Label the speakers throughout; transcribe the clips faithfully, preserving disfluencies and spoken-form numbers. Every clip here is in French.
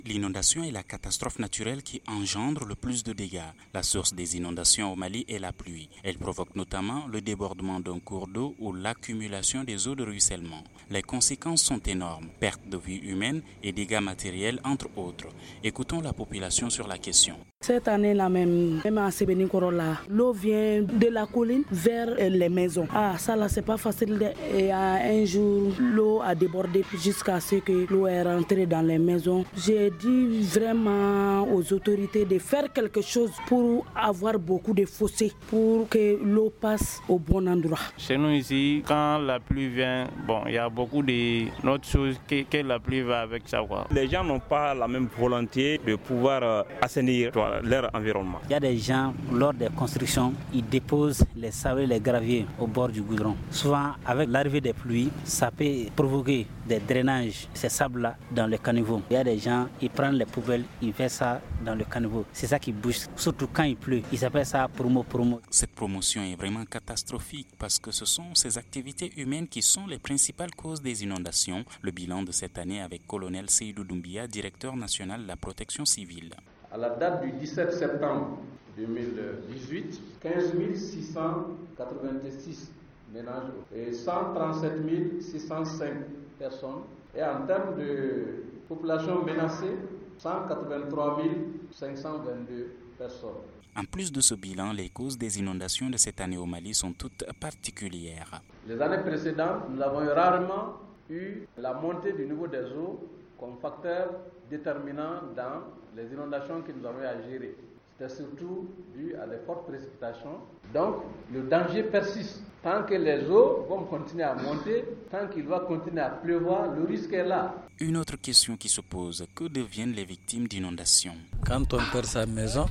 Speaker 1: L'inondation est la catastrophe naturelle qui engendre le plus de dégâts. La source des inondations au Mali est la pluie. Elle provoque notamment le débordement d'un cours d'eau ou l'accumulation des eaux de ruissellement. Les conséquences sont énormes, perte de vie humaine et dégâts matériels entre autres. Écoutons la population sur la question.
Speaker 2: Cette année-là même, même à Sébenikorola, l'eau vient de la colline vers les maisons. Ah, ça là, c'est pas facile. De... Et un jour, l'eau a débordé jusqu'à ce que l'eau est rentrée dans les maisons. J'ai dit vraiment aux autorités de faire quelque chose pour avoir beaucoup de fossés, pour que l'eau passe au bon endroit.
Speaker 3: Chez nous ici, quand la pluie vient, bon, il y a beaucoup d'autres choses que, que la pluie va avec ça, quoi.
Speaker 4: Les gens n'ont pas la même volonté de pouvoir euh, assainir toi, leur environnement.
Speaker 5: Il y a des gens, lors des constructions, ils déposent les sablés, les graviers au bord du goudron. Souvent, avec l'arrivée des pluies, ça peut provoquer des drainages, ces sables-là, dans le caniveau. Il y a des gens, ils prennent les poubelles, ils versent ça dans le caniveau. C'est ça qui bouge, surtout quand il pleut. Ils appellent ça promo-promo.
Speaker 1: Cette promotion est vraiment catastrophique parce que ce sont ces activités humaines qui sont les principales causes des inondations. Le bilan de cette année avec colonel Seydou Doumbia, directeur national de la protection civile.
Speaker 6: À la date du dix-sept septembre deux mille dix-huit, quinze mille six cent quatre-vingt-six ménages et cent trente-sept mille six cent cinq personnes. Et en termes de population menacée, cent quatre-vingt-trois mille cinq cent vingt-deux personnes.
Speaker 1: En plus de ce bilan, les causes des inondations de cette année au Mali sont toutes particulières.
Speaker 6: Les années précédentes, nous avons rarement eu la montée du niveau des eaux comme facteur déterminant dans les inondations que nous avons à gérer. C'était surtout dû à des fortes précipitations. Donc, le danger persiste. Tant que les eaux vont continuer à monter, tant qu'il va continuer à pleuvoir, le risque est là.
Speaker 1: Une autre question qui se pose, que deviennent les victimes d'inondations?
Speaker 7: Quand on perd sa maison,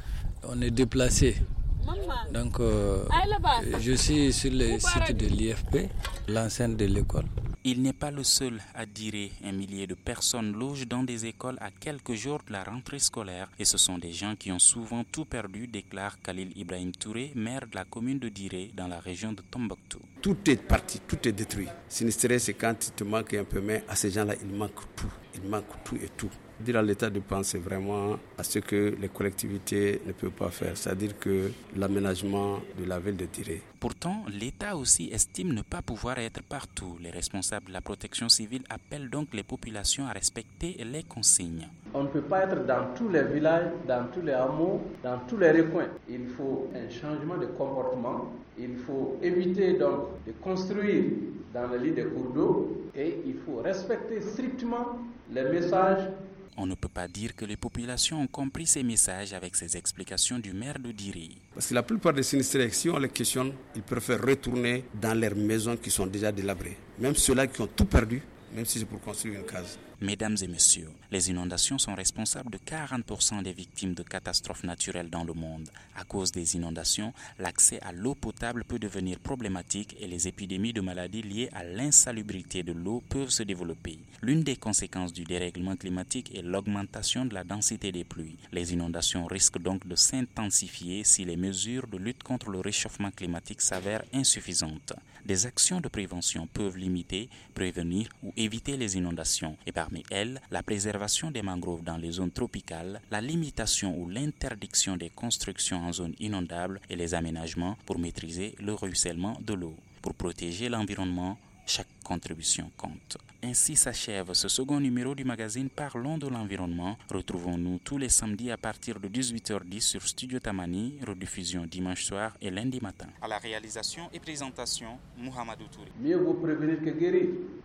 Speaker 7: on est déplacé. Donc, euh, je suis sur le site de l'I F P, l'enceinte de l'école.
Speaker 1: Il n'est pas le seul à Diré. Un millier de personnes logent dans des écoles à quelques jours de la rentrée scolaire. Et ce sont des gens qui ont souvent tout perdu, déclare Khalil Ibrahim Touré, maire de la commune de Diré, dans la région de Tombouctou.
Speaker 8: Tout est parti, tout est détruit. Sinistré, c'est quand il te manque un peu, mais à ces gens-là, il manque tout. Il manque tout et tout. Dire à l'État de penser vraiment à ce que les collectivités ne peuvent pas faire, c'est-à-dire que l'aménagement de la ville de Diré.
Speaker 1: Pourtant, l'État aussi estime ne pas pouvoir être partout. Les responsables de la protection civile appellent donc les populations à respecter les consignes.
Speaker 6: On ne peut pas être dans tous les villages, dans tous les hameaux, dans tous les recoins. Il faut un changement de comportement. Il faut éviter donc de construire dans le lit des cours d'eau et il faut respecter strictement les messages.
Speaker 1: On ne peut pas dire que les populations ont compris ces messages avec ces explications du maire de Diré.
Speaker 8: Parce que la plupart des sinistrés, si on les questionne, ils préfèrent retourner dans leurs maisons qui sont déjà délabrées. Même ceux-là qui ont tout perdu, même si c'est pour construire une case.
Speaker 1: Mesdames et messieurs, les inondations sont responsables de quarante pour cent des victimes de catastrophes naturelles dans le monde. À cause des inondations, l'accès à l'eau potable peut devenir problématique et les épidémies de maladies liées à l'insalubrité de l'eau peuvent se développer. L'une des conséquences du dérèglement climatique est l'augmentation de la densité des pluies. Les inondations risquent donc de s'intensifier si les mesures de lutte contre le réchauffement climatique s'avèrent insuffisantes. Des actions de prévention peuvent limiter, prévenir ou éviter les inondations et parmi elles, la préservation des mangroves dans les zones tropicales, la limitation ou l'interdiction des constructions en zones inondables et les aménagements pour maîtriser le ruissellement de l'eau. Pour protéger l'environnement, chaque contribution compte. Ainsi s'achève ce second numéro du magazine Parlons de l'environnement. Retrouvons-nous tous les samedis à partir de dix-huit heures dix sur Studio Tamani, rediffusion dimanche soir et lundi matin. À la réalisation et présentation, Mohamedou Touré.
Speaker 6: Mieux vaut prévenir que guérir.